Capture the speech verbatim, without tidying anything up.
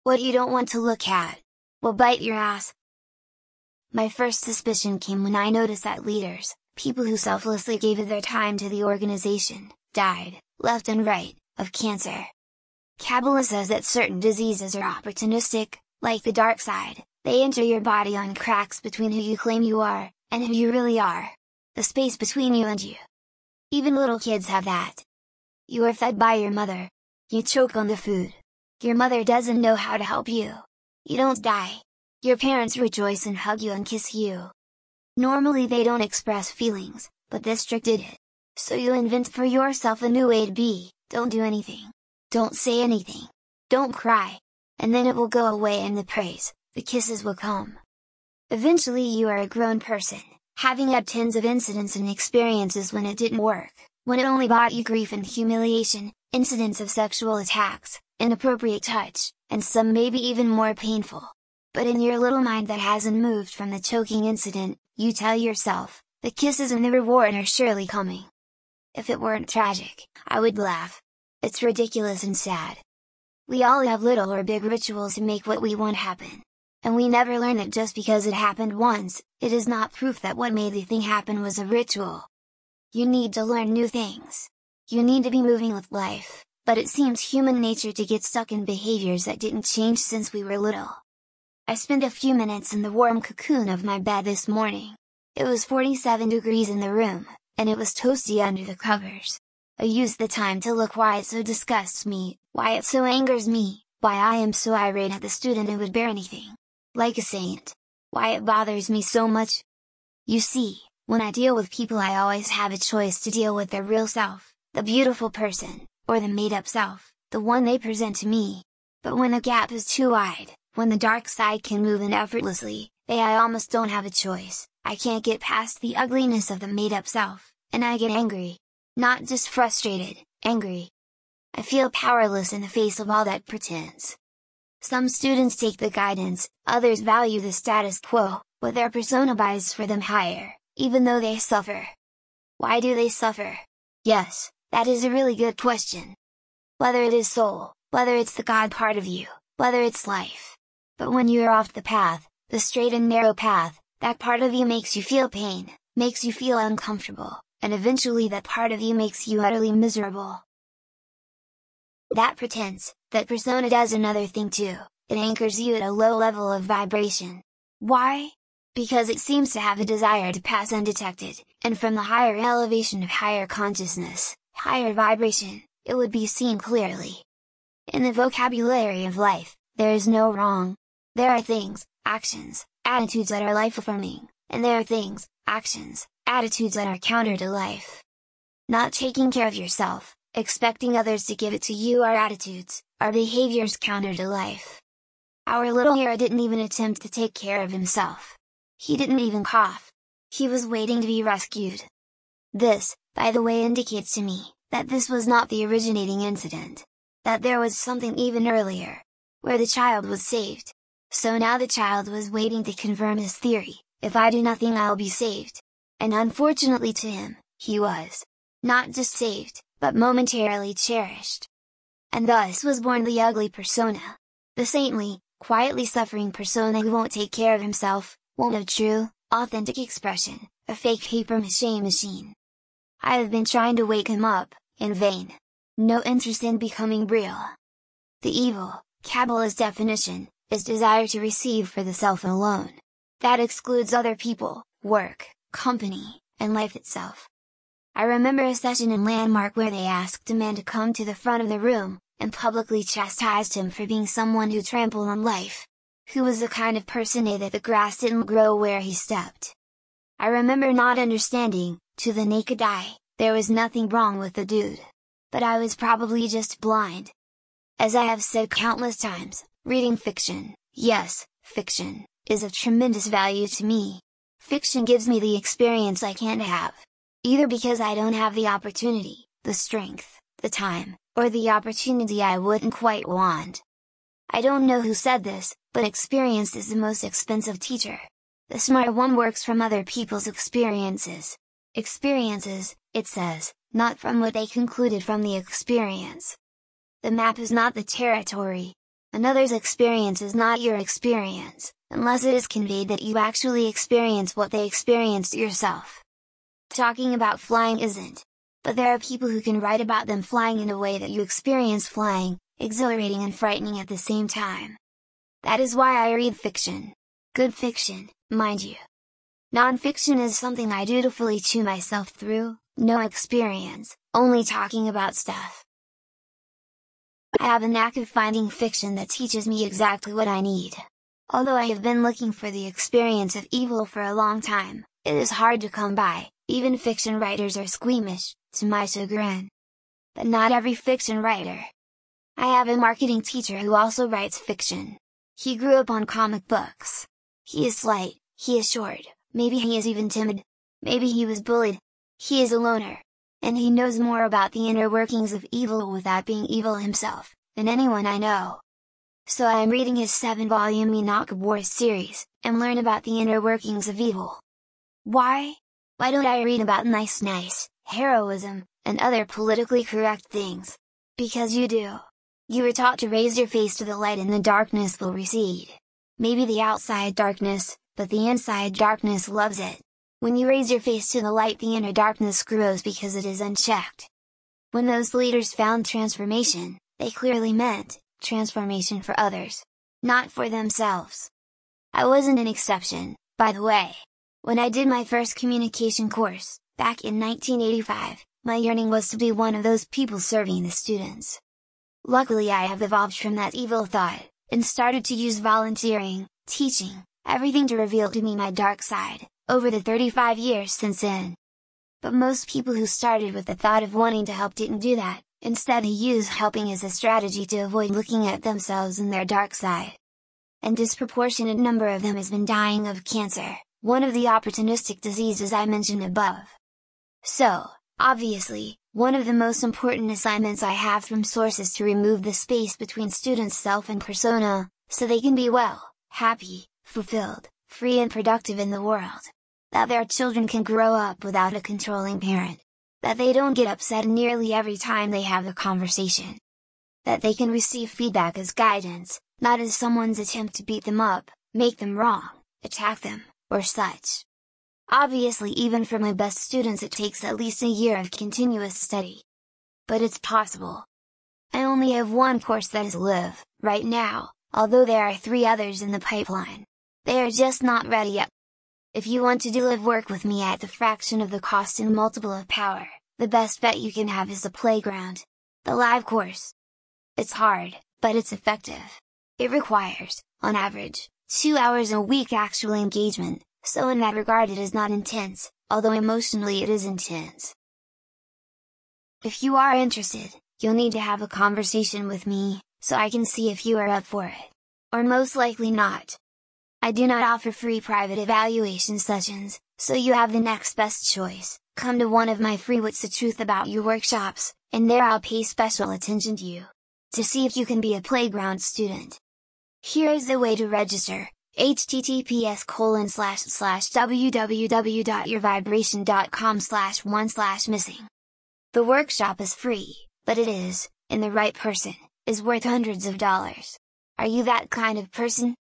What you don't want to look at will bite your ass. My first suspicion came when I noticed that leaders, people who selflessly gave of their time to the organization, died, left and right, of cancer. Kabbalah says that certain diseases are opportunistic, like the dark side. They enter your body on cracks between who you claim you are, and who you really are. The space between you and you. Even little kids have that. You are fed by your mother. You choke on the food. Your mother doesn't know how to help you. You don't die. Your parents rejoice and hug you and kiss you. Normally they don't express feelings, but this trick did it. So you invent for yourself a new way to be. Don't do anything. Don't say anything. Don't cry. And then it will go away and the praise, the kisses will come. Eventually you are a grown person, having had tens of incidents and experiences when it didn't work, when it only brought you grief and humiliation, incidents of sexual attacks, inappropriate touch, and some maybe even more painful. But in your little mind that hasn't moved from the choking incident, you tell yourself, the kisses and the reward are surely coming. If it weren't tragic, I would laugh. It's ridiculous and sad. We all have little or big rituals to make what we want happen. And we never learn that just because it happened once, it is not proof that what made the thing happen was a ritual. You need to learn new things. You need to be moving with life, but it seems human nature to get stuck in behaviors that didn't change since we were little. I spent a few minutes in the warm cocoon of my bed this morning. It was forty-seven degrees in the room, and it was toasty under the covers. I used the time to look why it so disgusts me, why it so angers me, why I am so irate at the student who would bear anything like a saint, why it bothers me so much. You see, when I deal with people I always have a choice to deal with their real self, the beautiful person, or the made-up self, the one they present to me. But when the gap is too wide, when the dark side can move in effortlessly, they I almost don't have a choice. I can't get past the ugliness of the made-up self, and I get angry. Not just frustrated, angry. I feel powerless in the face of all that pretense. Some students take the guidance, others value the status quo, what their persona buys for them higher, even though they suffer. Why do they suffer? Yes, that is a really good question. Whether it is soul, whether it's the God part of you, whether it's life. But when you are off the path, the straight and narrow path, that part of you makes you feel pain, makes you feel uncomfortable, and eventually that part of you makes you utterly miserable. That pretense, that persona does another thing too, it anchors you at a low level of vibration. Why? Because it seems to have a desire to pass undetected, and from the higher elevation of higher consciousness, higher vibration, it would be seen clearly. In the vocabulary of life, there is no wrong. There are things, actions, attitudes that are life-affirming, and there are things, actions, attitudes that are counter to life. Not taking care of yourself, expecting others to give it to you are attitudes, are behaviors counter to life. Our little hero didn't even attempt to take care of himself. He didn't even cough. He was waiting to be rescued. This, by the way, indicates to me, that this was not the originating incident. That there was something even earlier, where the child was saved. So now the child was waiting to confirm his theory, if I do nothing I'll be saved. And unfortunately to him, he was. Not just saved, but momentarily cherished. And thus was born the ugly persona. The saintly, quietly suffering persona who won't take care of himself, won't have true, authentic expression, a fake papier-mâché machine. I have been trying to wake him up, in vain. No interest in becoming real. The evil, Kabbalah's definition, is desire to receive for the self alone. That excludes other people, work, company, and life itself. I remember a session in Landmark where they asked a man to come to the front of the room, and publicly chastised him for being someone who trampled on life. Who was the kind of person that the grass didn't grow where he stepped. I remember not understanding, to the naked eye, there was nothing wrong with the dude. But I was probably just blind. As I have said countless times, reading fiction, yes, fiction, is of tremendous value to me. Fiction gives me the experience I can't have. Either because I don't have the opportunity, the strength, the time, or the opportunity I wouldn't quite want. I don't know who said this, but experience is the most expensive teacher. The smart one works from other people's experiences. Experiences, it says, not from what they concluded from the experience. The map is not the territory. Another's experience is not your experience, unless it is conveyed that you actually experience what they experienced yourself. Talking about flying isn't. But there are people who can write about them flying in a way that you experience flying, exhilarating and frightening at the same time. That is why I read fiction. Good fiction, mind you. Non-fiction is something I dutifully chew myself through, no experience, only talking about stuff. I have a knack of finding fiction that teaches me exactly what I need. Although I have been looking for the experience of evil for a long time, it is hard to come by. Even fiction writers are squeamish, to my chagrin. But not every fiction writer. I have a marketing teacher who also writes fiction. He grew up on comic books. He is slight, he is short, maybe he is even timid, maybe he was bullied. He is a loner. And he knows more about the inner workings of evil without being evil himself, than anyone I know. So I am reading his seven-volume Enoch Wars series, and learn about the inner workings of evil. Why? Why don't I read about nice nice, heroism, and other politically correct things? Because you do. You were taught to raise your face to the light and the darkness will recede. Maybe the outside darkness, but the inside darkness loves it. When you raise your face to the light, the inner darkness grows because it is unchecked. When those leaders found transformation, they clearly meant transformation for others, not for themselves. I wasn't an exception, by the way. When I did my first communication course, back in nineteen eighty-five, my yearning was to be one of those people serving the students. Luckily I have evolved from that evil thought, and started to use volunteering, teaching, everything to reveal to me my dark side, over the thirty-five years since then. But most people who started with the thought of wanting to help didn't do that, instead they use helping as a strategy to avoid looking at themselves and their dark side. And disproportionate number of them has been dying of cancer, one of the opportunistic diseases I mentioned above. So, obviously, one of the most important assignments I have from source is to remove the space between students' self and persona, so they can be well, happy, fulfilled, free and productive in the world. That their children can grow up without a controlling parent. That they don't get upset nearly every time they have a conversation. That they can receive feedback as guidance, not as someone's attempt to beat them up, make them wrong, attack them, or such. Obviously, even for my best students it takes at least a year of continuous study. But it's possible. I only have one course that is live, right now, although there are three others in the pipeline. They are just not ready yet. If you want to do live work with me at the fraction of the cost and multiple of power, the best bet you can have is the playground. The live course. It's hard, but it's effective. It requires, on average, two hours a week actual engagement, so in that regard it is not intense, although emotionally it is intense. If you are interested, you'll need to have a conversation with me, so I can see if you are up for it. Or most likely not. I do not offer free private evaluation sessions, so you have the next best choice. Come to one of my free What's the Truth About You workshops, and there I'll pay special attention to you. To see if you can be a playground student. Here is the way to register, https colon slash slash www.yourvibration.com slash one slash missing. The workshop is free, but it is, in the right person, is worth hundreds of dollars. Are you that kind of person?